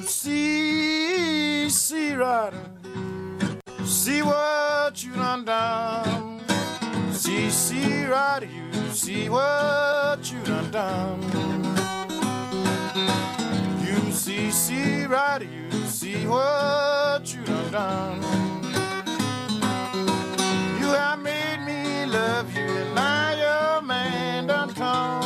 see, rider, see what you done done. See, rider, you see what you done done. You see, rider, you see what you done done. You have made me love you, and now your man done come.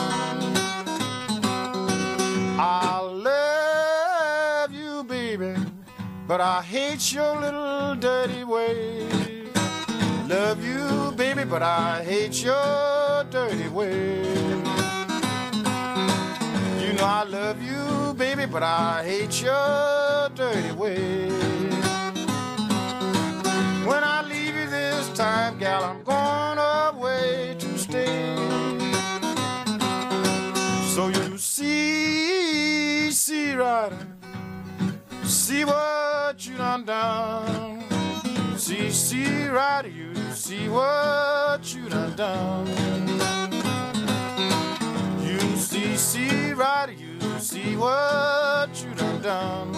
I love you, baby, but I hate your little dirty way. Love you, baby, but I hate your dirty way. You know I love you, baby, but I hate your dirty way. When I leave you this time, gal, I'm going away to stay. So you see, rider, see what you done done. See, rider, you see what you done done. You see, rider, you see what you done done.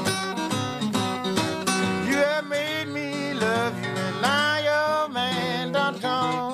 You have made me love you, and now your man done come.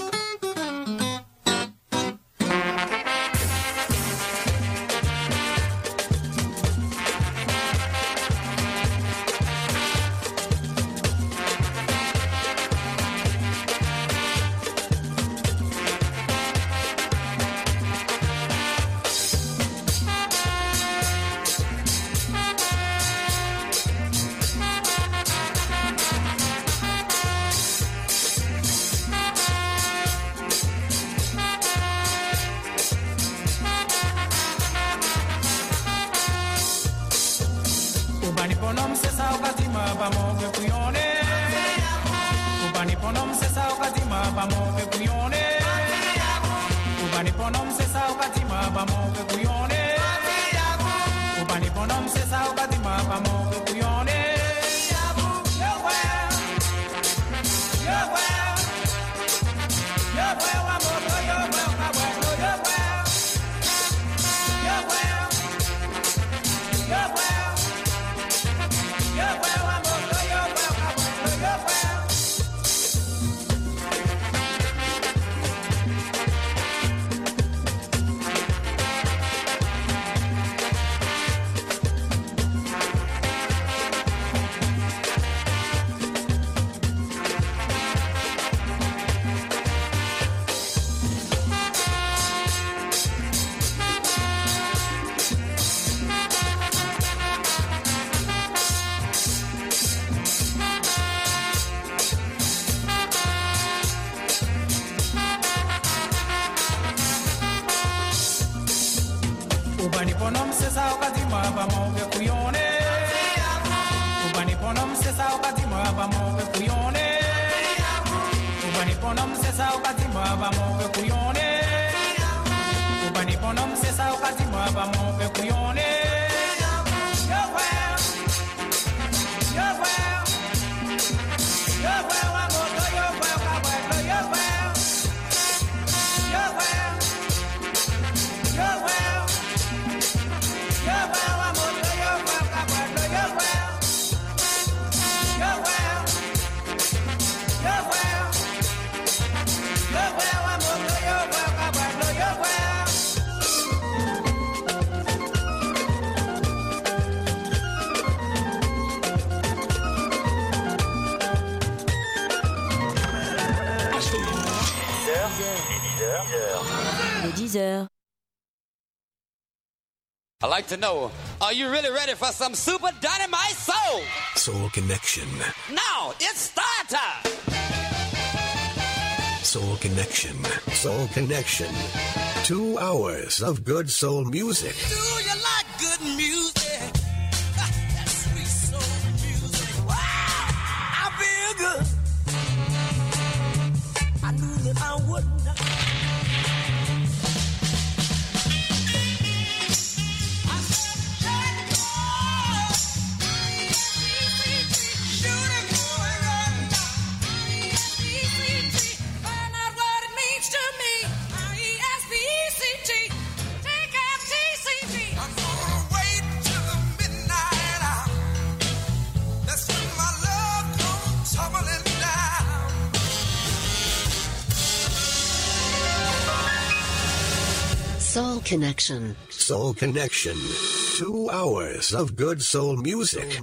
I'd like to know, are you really ready for some super dynamite soul? Soul Connection. Now, it's start time! Soul Connection. Soul Connection. 2 hours of good soul music. Do you like good music? That sweet soul music. Wow! I feel good. I knew that I would not. Take out TCG. I'm gonna wait till Soul Connection. Soul Connection. 2 hours of good soul music.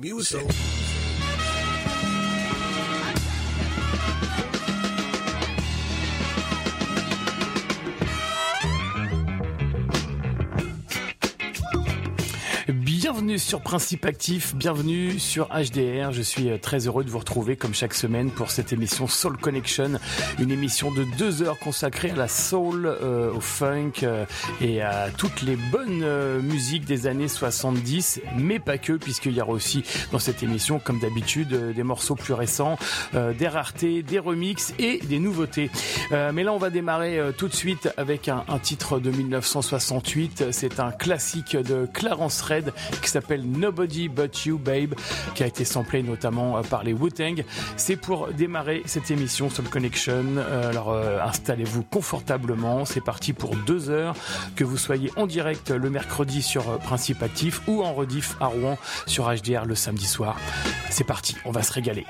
Bienvenue sur Principe Actif, bienvenue sur HDR. Je suis très heureux de vous retrouver comme chaque semaine pour cette émission Soul Connection, une émission de 2 heures consacrée à la soul, au funk et à toutes les bonnes musiques des années 70, mais pas que, puisqu'il y aura aussi dans cette émission, comme d'habitude, des morceaux plus récents, des raretés, des remixes et des nouveautés. Mais là, on va démarrer tout de suite avec un titre de 1968. C'est un classique de Clarence Red qui s'appelle Nobody But You Babe, qui a été samplé notamment par les Wu-Tang. C'est pour démarrer cette émission Soul Connection. Alors installez-vous confortablement, c'est parti pour 2 heures, que vous soyez en direct le mercredi sur Principe Actif ou en rediff à Rouen sur HDR le samedi soir. C'est parti, on va se régaler.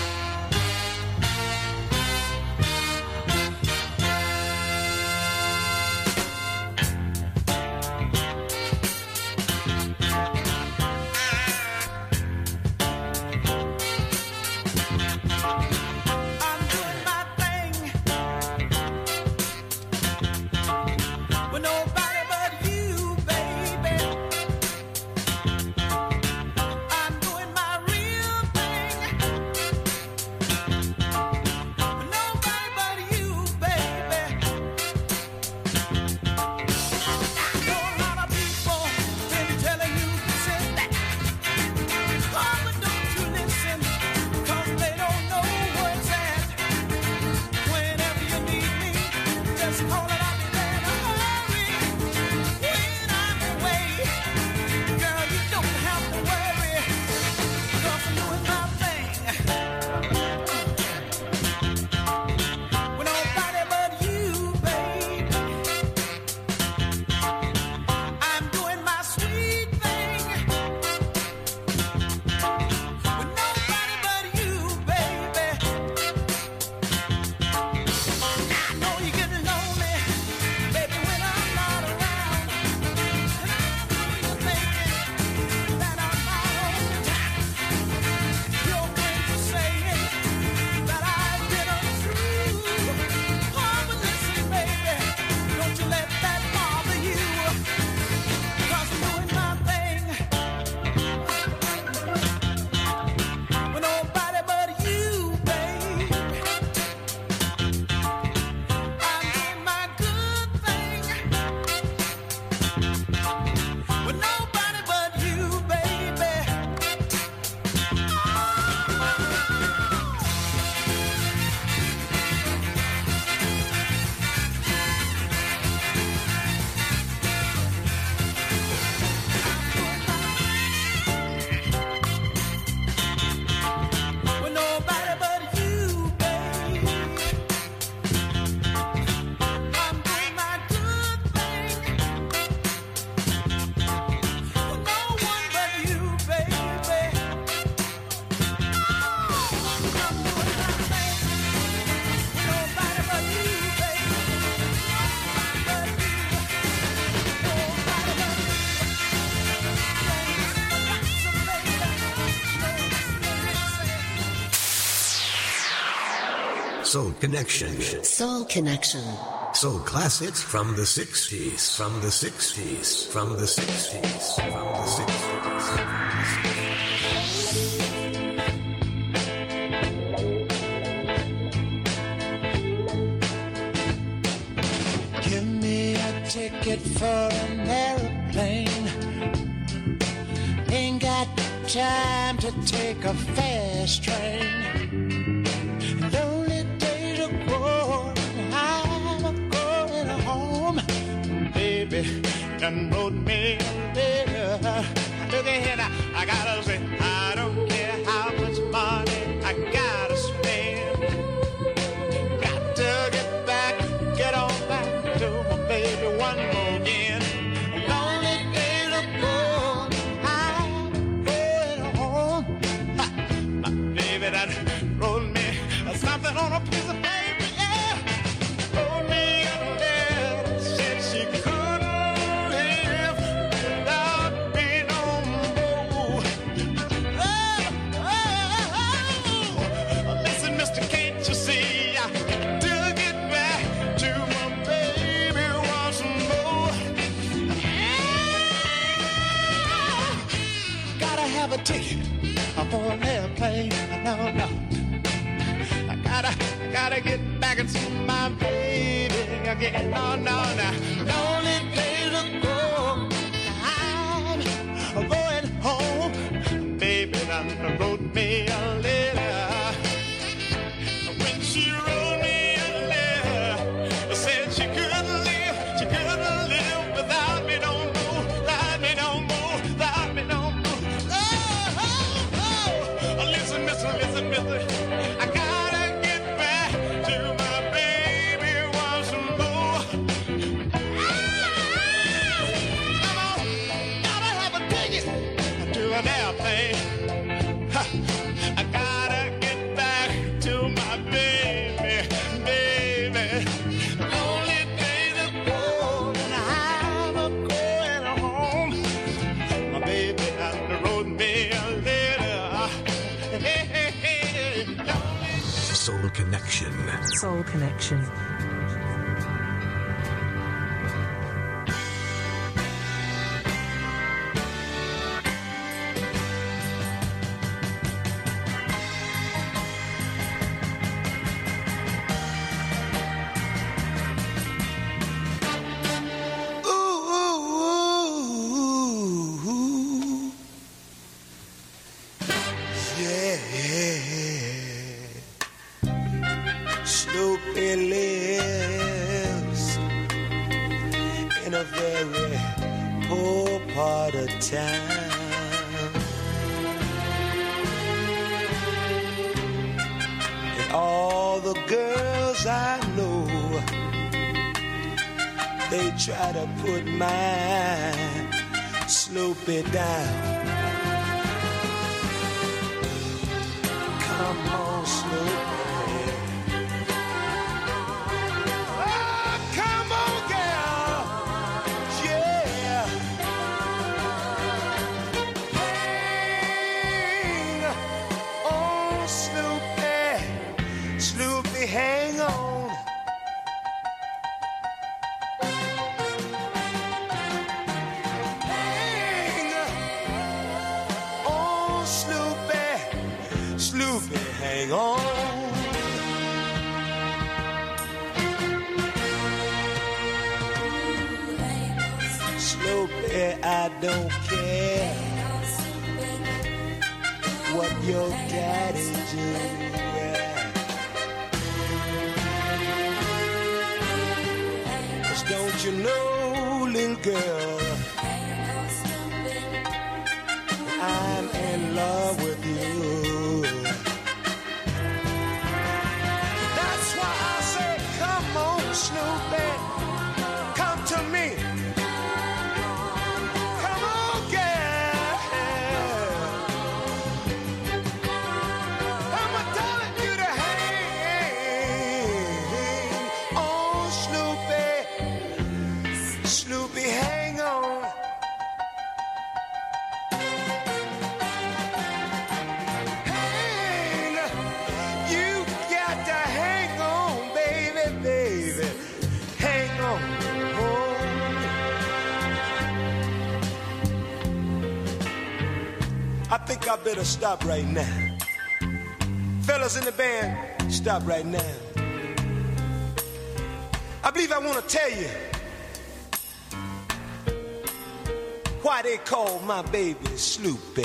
Soul Connection. Soul Connection. Soul classics from the 60s, from the 60s, from the 60s, from the 60s. Give me a ticket for an airplane. Ain't got time to take a fast train. Lonely days are gone, I'm going home. Baby, done wrote me a letter. Look ahead, I gotta say, I don't care how much money I gotta spend. Got to get back, get on back to my baby one more again. Lonely days are gone, I'm going home. My baby that wrote me something on a piece of paper, yeah. Wrote me a letter, said she couldn't have a ticket for an airplane. No, no. I gotta get back and see my baby again. No, no, no. Lonely days ago, I'm going home. Baby done wrote me a letter. When she wrote me a letter, said she couldn't live without me no more, without me no more, without me no more. Oh, listen, listen, I gotta get back to my baby once more. Come on, gotta have a ticket to an airplane. I gotta get back to my baby, baby. Only days ago and I'm going home. My baby had wrote me a letter. Hey, hey, hey. Soul Connection. Soul Connection. Ooh, yeah. Snoopy lives in a very poor part of town. And all the girls I know, they try to put my Snoopy down. Come on, Snoopy. Oh, come on, girl. Yeah. Hang on, Snoopy. Snoopy, hang on. Hang on, Snoopy. Snoopy, hang on. Snoopy, I don't care what your daddy do. Cause don't you know, little girl, I'm in love with you. That's why I say, come on, Snoopy, come to me. Come on, girl. I'm telling you to hang on, Snoopy. Snoopy, hang on. You got to hang on, baby, baby. Hang on. I think I better stop right now. Fellas in the band, stop right now. I believe I want to tell you why they call my baby Snoopy.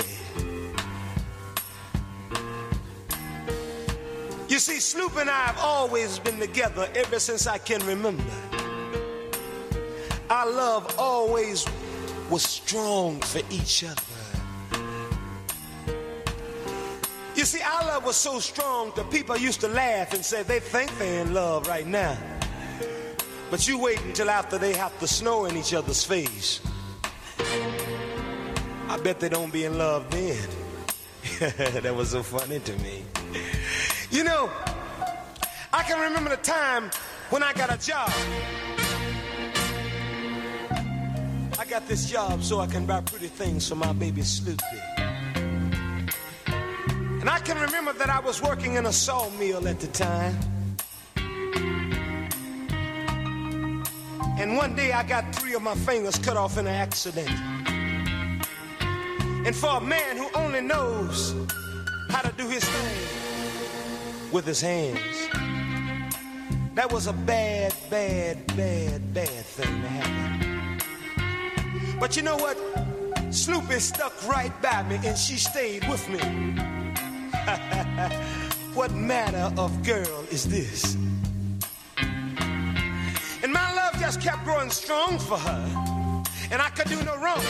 You see, Snoop and I have always been together ever since I can remember. Our love always was strong for each other. You see, our love was so strong that people used to laugh and say they think they're in love right now. But you wait until after they have to snow in each other's face. I bet they don't be in love then. That was so funny to me. You know, I can remember the time when I got a job. I got this job so I can buy pretty things for my baby Snoopy. And I can remember that I was working in a sawmill at the time. And one day I got 3 of my fingers cut off in an accident. And for a man who only knows how to do his thing with his hands, that was a bad, bad, bad, bad thing to happen. But you know what? Sloopy stuck right by me and she stayed with me. What manner of girl is this? And my love just kept growing strong for her, and I could do no wrong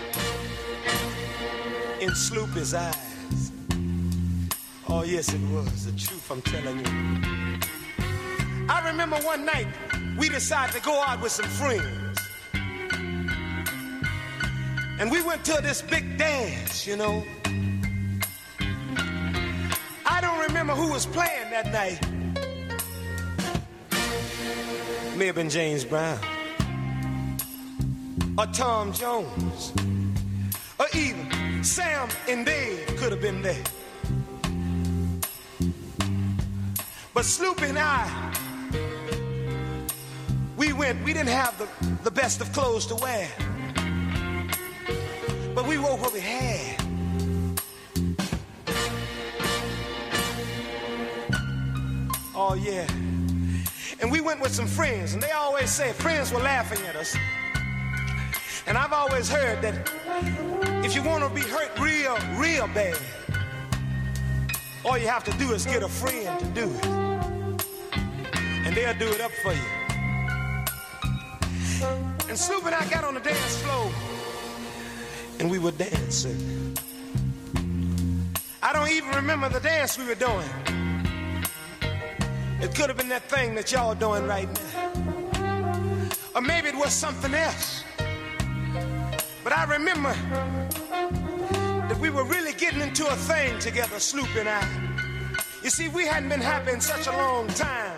in Sloopy's eyes. Oh yes, it was the truth, I'm telling you. I remember one night we decided to go out with some friends, and we went to this big dance, you know. I don't remember who was playing that night. May have been James Brown, or Tom Jones, or even Sam and Dave could have been there. But Sloopy and I, we didn't have the best of clothes to wear, but we wore what we had. Oh yeah. And we went with some friends, and they always say friends were laughing at us. And I've always heard that if you want to be hurt real, real bad, all you have to do is get a friend to do it, and they'll do it up for you. And Sloopy and I got on the dance floor, and we were dancing. I don't even remember the dance we were doing. It could have been that thing that y'all doing right now. Or maybe it was something else. But I remember that we were really getting into a thing together, Sloopy and I. You see, we hadn't been happy in such a long time,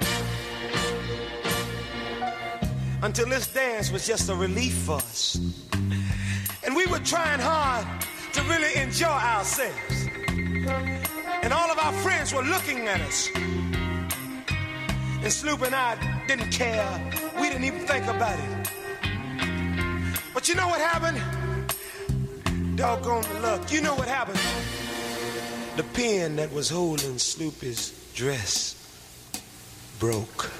until this dance was just a relief for us. And we were trying hard to really enjoy ourselves. And all of our friends were looking at us. And Sloopy and I didn't care. We didn't even think about it. But you know what happened? Doggone the luck. You know what happened? The pin that was holding Sloopy's dress broke.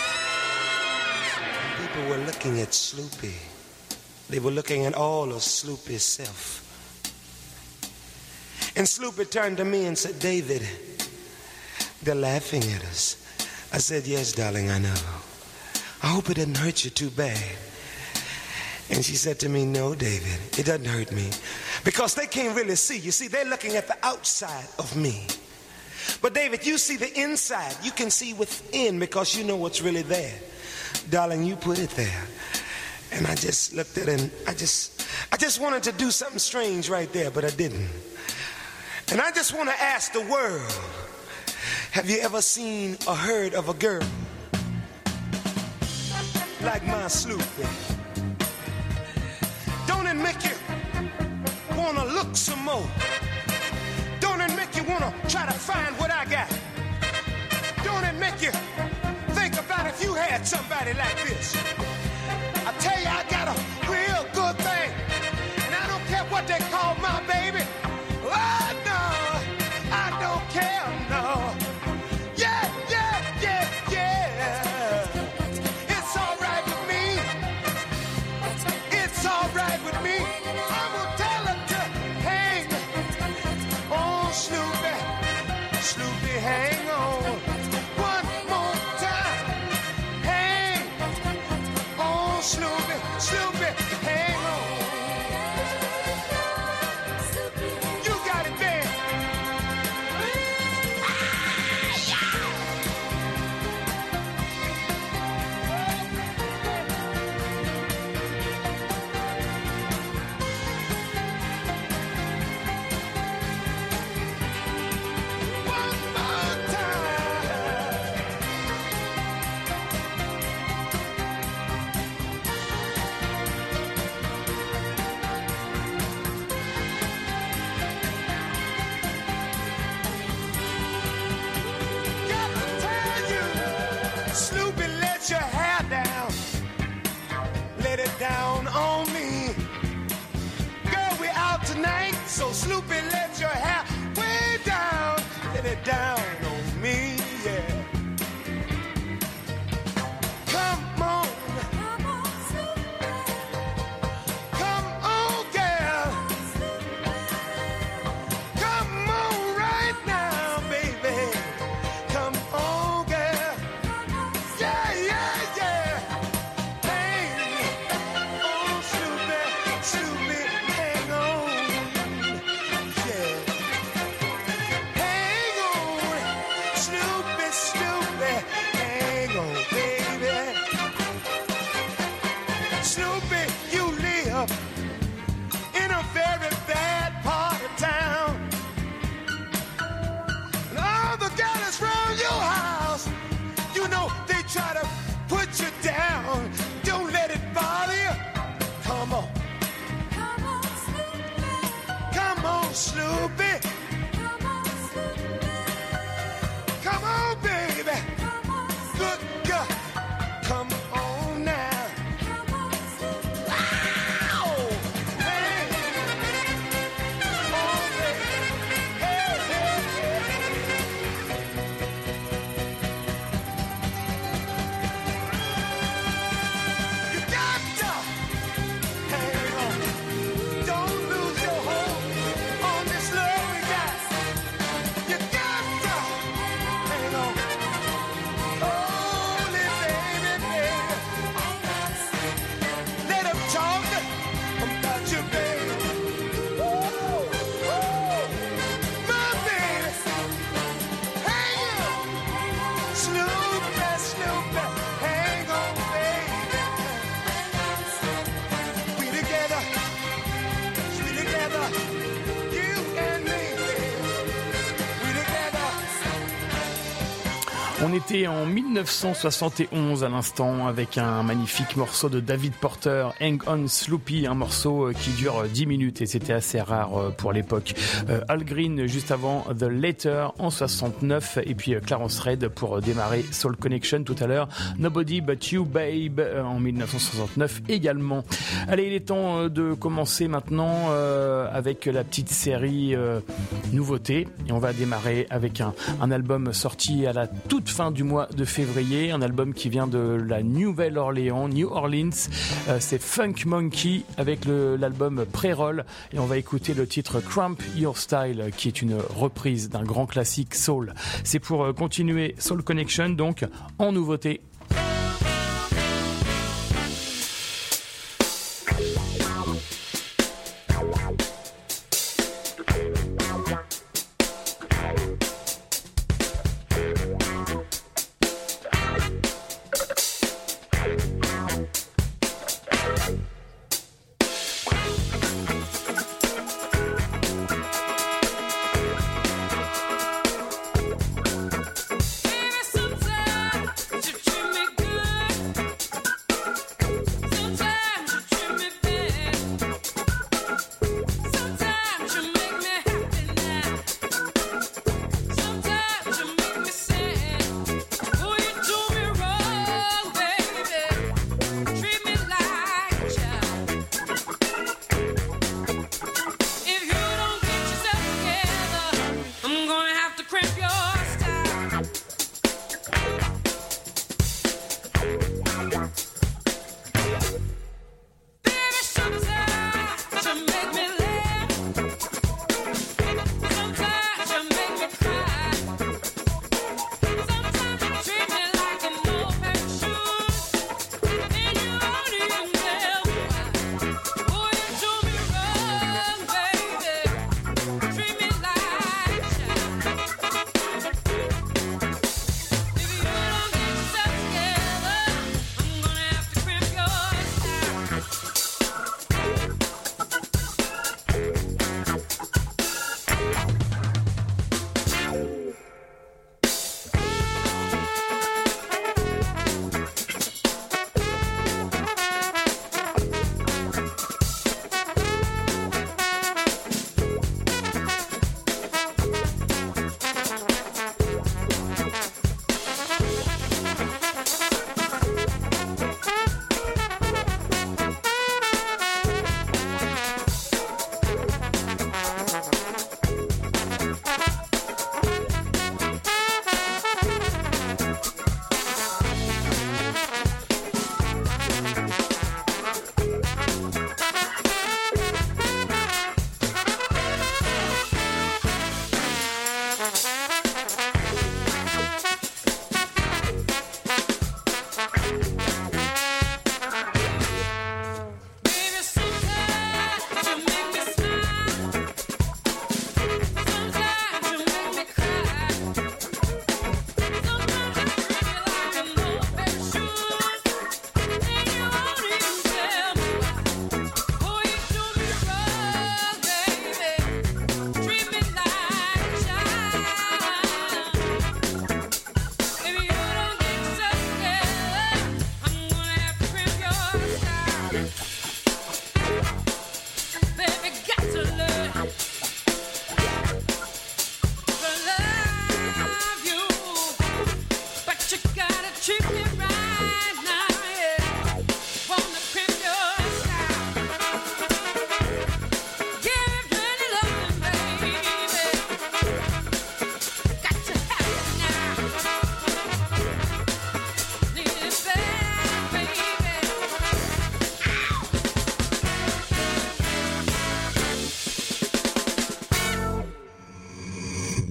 People were looking at Sloopy. They were looking at all of Sloopy's self. And Sloopy turned to me and said, "David, they're laughing at us." I said, "Yes, darling, I know. I hope it didn't hurt you too bad." And she said to me, "No, David, it doesn't hurt me. Because they can't really see. You see, they're looking at the outside of me. But David, you see the inside. You can see within because you know what's really there. Darling, you put it there." And I just looked at it and I just wanted to do something strange right there, but I didn't. And I just want to ask the world, have you ever seen or heard of a girl like my Sloopy? Don't it make you want to look some more? Don't it make you want to try to find what I got? Don't it make you think about if you had somebody like this? I tell you, I got a real good thing, and I don't care what they call my baby. Oh, no, I don't care, no. Yeah, yeah, yeah, yeah. It's all right with me. It's all right with me. I'm gonna tell her to hang on, Sloopy. Sloopy, hang on. One more time. Hang Snoopy. Come on, baby. Good girl. Come on now. Ow! Hey. Oh, baby. Hey, hey, hey. You got to hang on. Don't lose your hold on this love we got. You got to hang on. Hold it, baby, baby. Let 'em talk about you, baby. Woo, woo. My baby. Hang on. Snoopy, Snoopy. Hang on, baby. We together. We together. You and me, baby. We together. On était en 1971 à l'instant avec un magnifique morceau de David Porter, Hang On Sloopy, un morceau qui dure 10 minutes et c'était assez rare pour l'époque. Al Green juste avant The Letter en 69 et puis Clarence Red pour démarrer Soul Connection tout à l'heure. Nobody But You Babe en 1969 également. Allez, il est temps de commencer maintenant avec la petite série nouveautés et on va démarrer avec un album sorti à la toute fin du mois de février, un album qui vient de la Nouvelle-Orléans, New Orleans, c'est Funk Monkey avec l'album Pré-Roll et on va écouter le titre Cramp Your Style qui est une reprise d'un grand classique soul. C'est pour continuer Soul Connection donc en nouveauté. Sometimes you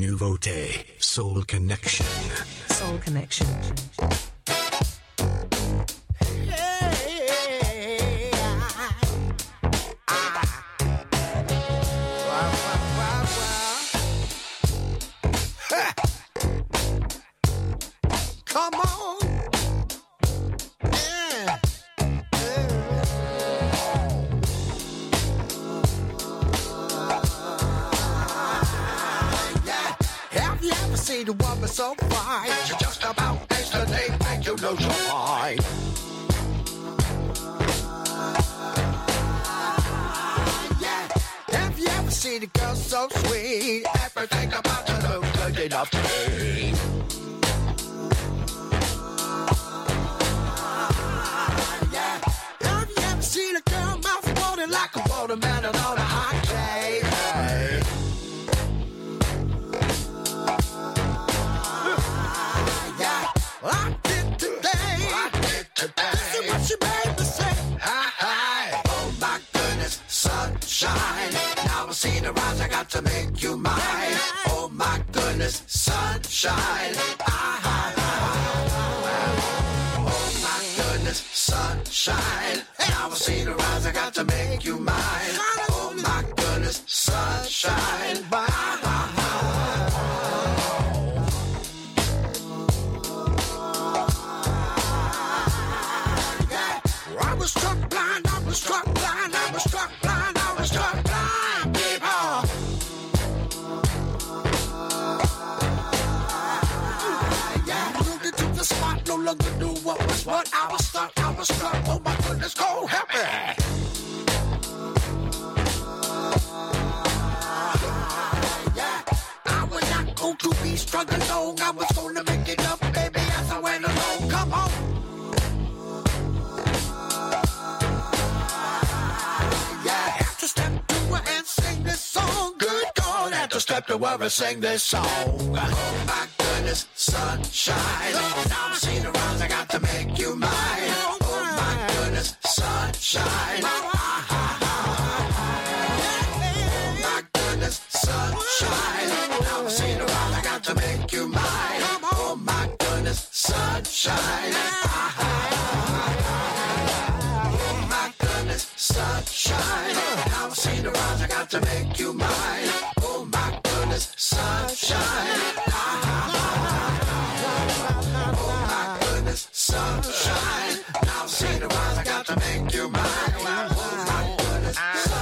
Nouveauté. Soul Connection. Soul Connection. Come on. Yeah. Have you ever seen a woman so fine? She just about makes the name make you lose your mind. Yeah. Have you ever seen a girl so sweet? Everything about her looks good enough to me. Seen a girl mouth watering like a watermelon on a hot day. Yeah, well, I did today. This is what she made me say. Hi. Oh my goodness, sunshine. Now I see the rise, I got to make you mine. Oh my goodness, sunshine. Oh my goodness, sunshine. Now I see the rise, I got to make you mine. Oh my goodness, sunshine. I was struck blind, I was struck blind, I was struck blind, I was struck blind, people. Looked into the spot, no longer knew what was what. I was struck, oh my goodness, go help me. I was not going to be struggling long, I was gonna make it up, baby, as I went along, come on. Have to step to her and sing this song. Good God, have to step to her and sing this song. Oh my goodness, sunshine. Now I see the rise, I got to make you mine. Oh my goodness, sunshine. Oh my goodness, sunshine. Now I see the rise, I got to make you mine. Oh my goodness, sunshine. Sunshine. Now I see the rise, I got to make you mine. Oh my goodness, sunshine. Oh my goodness, sunshine. Now I see the rise, I got to make you mine. Oh my goodness,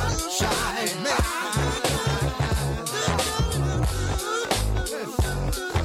sunshine.